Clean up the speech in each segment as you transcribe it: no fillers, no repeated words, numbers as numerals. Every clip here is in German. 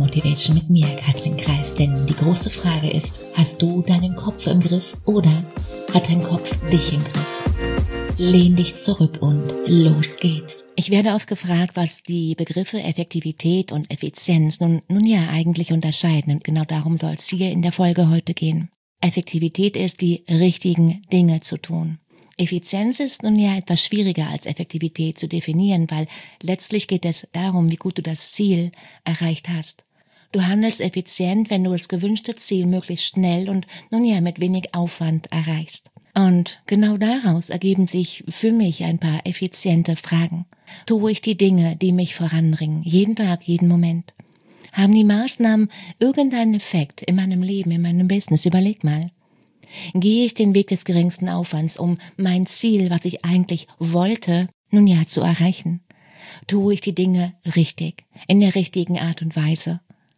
Motivation mit mir, Katrin Kreis. Denn die große Frage ist, hast du deinen Kopf im Griff oder hat dein Kopf dich im Griff? Lehn dich zurück und los geht's. Ich werde oft gefragt, was die Begriffe Effektivität und Effizienz nun ja eigentlich unterscheiden. Und genau darum soll es hier in der Folge heute gehen. Effektivität ist, die richtigen Dinge zu tun. Effizienz ist nun ja etwas schwieriger als Effektivität zu definieren, weil letztlich geht es darum, wie gut du das Ziel erreicht hast. Du handelst effizient, wenn du das gewünschte Ziel möglichst schnell und nun ja mit wenig Aufwand erreichst. Und genau daraus ergeben sich für mich ein paar effiziente Fragen. Tue ich die Dinge, die mich voranbringen, jeden Tag, jeden Moment? Haben die Maßnahmen irgendeinen Effekt in meinem Leben, in meinem Business? Überleg mal. Gehe ich den Weg des geringsten Aufwands, um mein Ziel, was ich eigentlich wollte, nun ja zu erreichen? Tue ich die Dinge richtig, in der richtigen Art und Weise?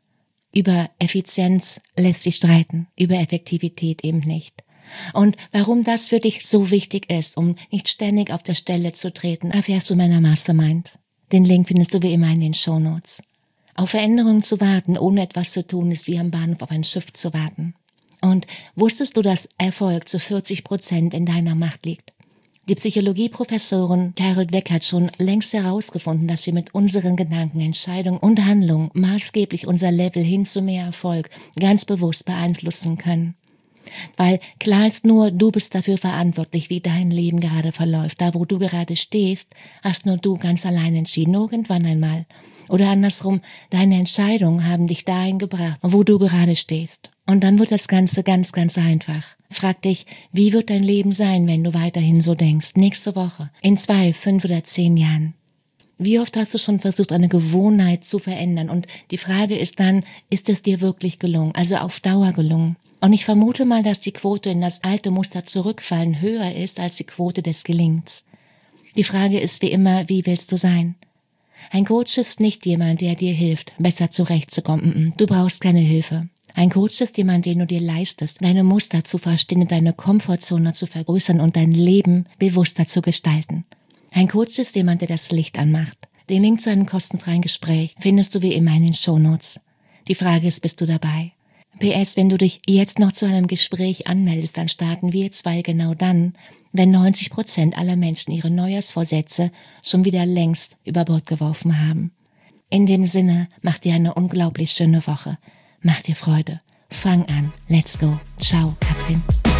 Über Effizienz lässt sich streiten, über Effektivität eben nicht. Und warum das für dich so wichtig ist, um nicht ständig auf der Stelle zu treten, erfährst du in meiner Mastermind. Den Link findest du wie immer in den Shownotes. Auf Veränderungen zu warten, ohne etwas zu tun, ist wie am Bahnhof auf ein Schiff zu warten. Und wusstest du, dass Erfolg zu 40% in deiner Macht liegt? Die Psychologieprofessorin Carol Dweck hat schon längst herausgefunden, dass wir mit unseren Gedanken, Entscheidungen und Handlungen maßgeblich unser Level hin zu mehr Erfolg ganz bewusst beeinflussen können. Weil klar ist nur, du bist dafür verantwortlich, wie dein Leben gerade verläuft. Da, wo du gerade stehst, hast nur du ganz allein entschieden, irgendwann einmal. Oder andersrum, deine Entscheidungen haben dich dahin gebracht, wo du gerade stehst. Und dann wird das Ganze ganz, ganz einfach. Frag dich, wie wird dein Leben sein, wenn du weiterhin so denkst? Nächste Woche, in 2, 5 oder 10 Jahren. Wie oft hast du schon versucht, eine Gewohnheit zu verändern? Und die Frage ist dann, ist es dir wirklich gelungen? Also auf Dauer gelungen? Und ich vermute mal, dass die Quote in das alte Muster zurückfallen höher ist als die Quote des Gelingens. Die Frage ist wie immer, wie willst du sein? Ein Coach ist nicht jemand, der dir hilft, besser zurechtzukommen. Du brauchst keine Hilfe. Ein Coach ist jemand, den du dir leistest, deine Muster zu verstehen, deine Komfortzone zu vergrößern und dein Leben bewusster zu gestalten. Ein Coach ist jemand, der das Licht anmacht. Den Link zu einem kostenfreien Gespräch findest du wie immer in den Shownotes. Die Frage ist, bist du dabei? PS, wenn du dich jetzt noch zu einem Gespräch anmeldest, dann starten wir 2 genau dann, wenn 90% aller Menschen ihre Neujahrsvorsätze schon wieder längst über Bord geworfen haben. In dem Sinne, mach dir eine unglaublich schöne Woche. Mach dir Freude. Fang an. Let's go. Ciao, Katrin.